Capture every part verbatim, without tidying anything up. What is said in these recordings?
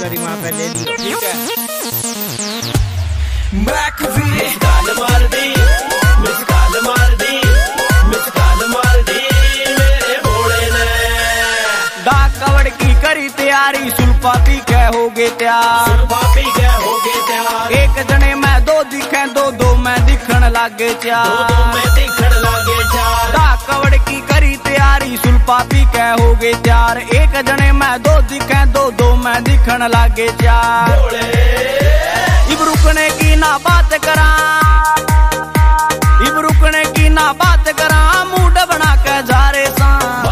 तेरी माँ पे ले लियो, ठीक है। मिस कॉल मार दी, मिस कॉल मार दी, मिस कॉल मार दी मेरे भोले ने। डाक कवड़ की करी तैयारी, सुल्फा पी के हो गए तैयार, सुल्फा पी के हो गए तैयार। एक जने में दो दिखे, दो दो में दिखण लागे चार, दो दो में दिखण लागे चार। डाक कवड़ की करी तैयारी, सुल्फा पी के हो गए तैयार, एक जने में दो दिखे, दो दो में दिखण लागे चार। इब रुकने की ना बात करा, इब रुकने की ना बात करा, मूड बना के जा रे सा।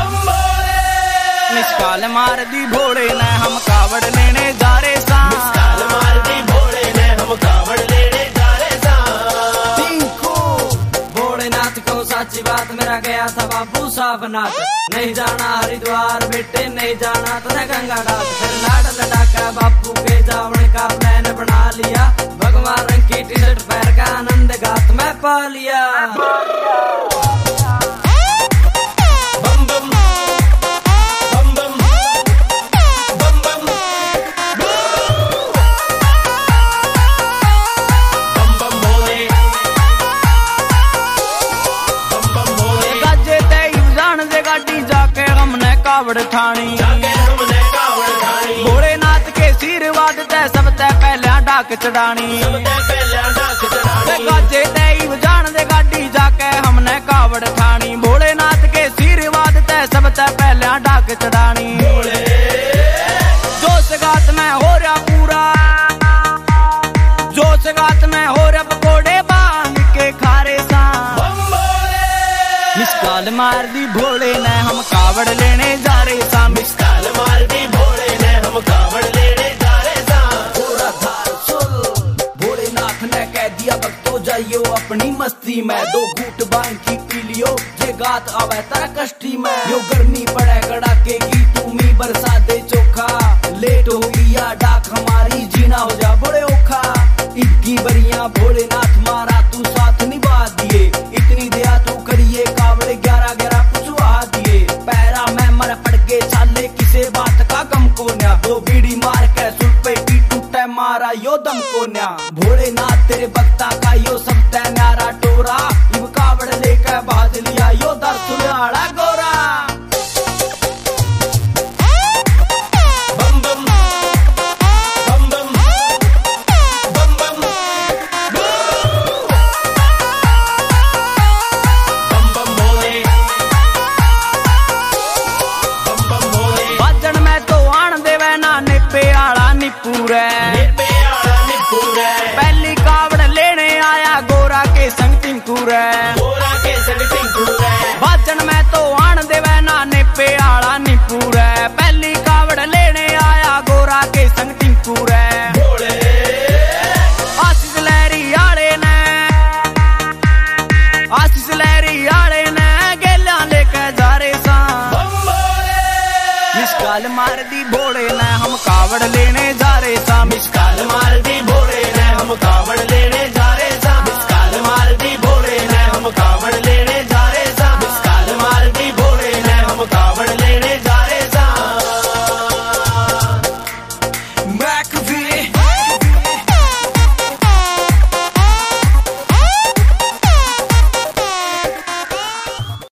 मिस कॉल मार दी भोले ने, हम कावड़ लेने जा रे सा। मिस कॉल मार दी भोले ने, हम कावड़ लेने जा रे सा। भोलेनाथ को सच्ची बात मेरा गया था बाबू साफनाथ, नहीं जाना हरिद्वार बेटे, नहीं जाना तो गंगा घाट। फिर लाड लटाका बापू के जावण का प्लान बना लिया, भगवान रंग की टी शर्ट पैर का आनंद घात में पा लिया। बम बम बम बम बम बम बम बम भोले, बम बम भोले। गाजे ते जान दे गाड़ी जाके हमने कावड़ ठानी, जाके हमने कावड़ ठानी। भोलेनाथ के आशीर्वाद ते सब ते पहले डाक चढ़ानी, सबसे पहले डाक चढ़ानी। गाजे ते जान दे गाड़ी जाके हमने कावड़ ठानी, भोलेनाथ के आशीर्वाद ते सब ते पहले डाक चढ़ानी। जोश गात में हो रहा पूरा, जोश गात में हो रहा पकोड़े बांध के खारे सा। मिस कॉल मार दी भोले ने, हम कावड़ लेने जा रे सा। मिस कॉल मार दी भोले ने, हम कावड़ लेने जा रे सा। पूरा धार सुल, भोलेनाथ ने कह दिया भक्तों जाइयो अपनी मस्ती में, दो घूट बांग की पी लियो, ये गात आवे तारा कष्टी में। यो गर्मी पड़े कड़ाके की, तुम्ही बरसा दे चोखा, लेट हो गया डाक हमारी, जीना हो जा बड़े औखा। इतनी बरिया भोलेनाथ मारा तू साथ निभा दिए, इतनी दया तू करिए कावड़े ग्यारह ग्यारह पुछवा दिए। पैरा में मर पड़ के चाले, किसे बात का गम को न्या, दो बीड़ी मार के सुल पे की टूटे मारा यो दम को न्या। भोलेनाथ तेरे भक्ता का यो सब तै न्यारा टोरा, इब कावड़ लेकर बाज लिया यो दर सुलाड़ा गोरा। बम बम बम बम बम बम बम बम भोले, बम बम भोले। बाजन में तो आन देवे ना निपे आला निपूरे, निपे आला निपूरे। पहली कावड़ लेने आया गोरा के संग टिंकुरे, गोरा के संग टिंकुरे। बाजन में तो आन देवे ना निपे आला निपूरे, पहली कावड़ लेने आया गोरा के संग टिंकुरे। भोले आशीष लहरी आले ने, आशीष लहरी आले ने गेला लेके जा रे सा। मिस कॉल मार दी भोले ने, हम कावड़ लेने जा रे सा। मिस कॉल मार दी भोले